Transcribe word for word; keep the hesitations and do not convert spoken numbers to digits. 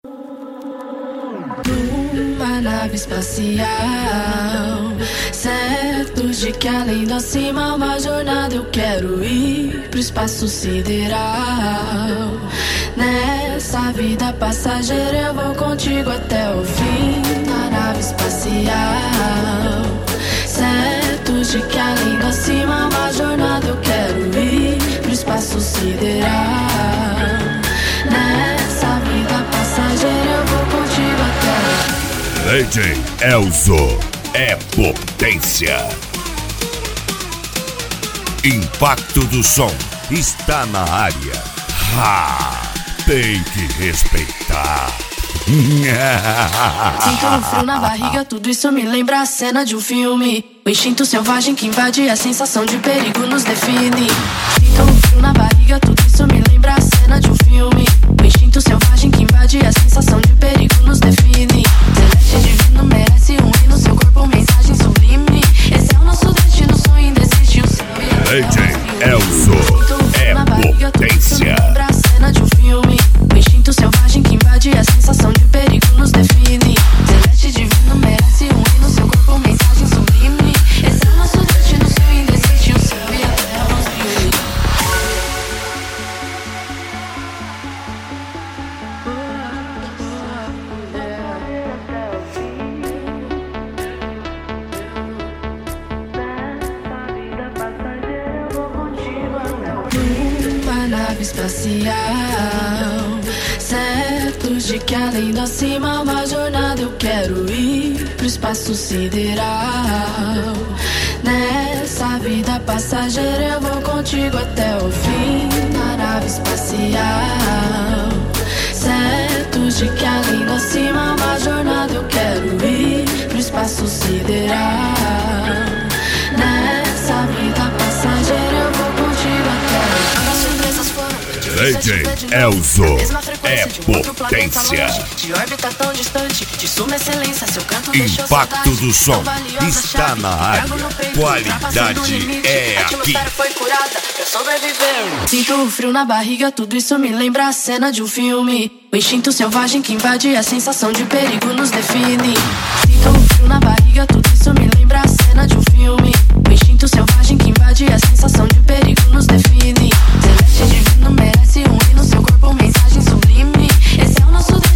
Numa nave espacial, certos de que além do acima uma jornada eu quero ir pro espaço sideral. Nessa vida passageira eu vou contigo até o fim. Na nave espacial, certos de que além do acima uma jornada eu quero ir pro espaço sideral. Nessa vida passageira eu vou contigo até. D J Elzo é potência. Impacto do som está na área. Ha! Tem que respeitar. Sinto um frio na barriga, tudo isso me lembra a cena de um filme. O instinto selvagem que invade, a sensação de perigo nos define. Sinto um frio na barriga, tudo isso me lembra a cena de um filme. O instinto selvagem que invade, a sensação de perigo nos define. Celeste divino merece um hino, seu corpo mensagem sublime. Esse é o nosso destino, sonho indesiste o seu. D J Elzo é potência. Lembra a cena de um filme. O instinto selvagem que invade, a sensação de perigo nos define. Celeste divino merece um hino, seu corpo mensagem sublime. Esse é o nosso destino, sonho indesiste o seu e até os mil. Numa nave espacial, certos de que além do acima uma jornada eu quero ir pro espaço sideral. Nessa vida passageira eu vou contigo até o fim. Na nave espacial, certos de que além do acima uma jornada eu quero ir pro espaço sideral. Nessa vida passageira eu vou contigo até. D J Elzo é potência. De órbita tão distante, de suma excelência, seu canto deixou Impacto saudade, do som valiosa está chave, na área. trago no peito, Qualidade ultrapassando o limite, é a aqui. atmosfera foi curada pra sobreviver. Sinto o frio na barriga, tudo isso me lembra a cena de um filme. O instinto selvagem que invade, a sensação de perigo nos define. Sinto o frio na barriga, tudo isso me lembra a cena de um filme. O instinto selvagem que invade, a sensação de perigo nos define. Celeste divino merece um hino, seu corpo mensagem sublime. Esse é o nosso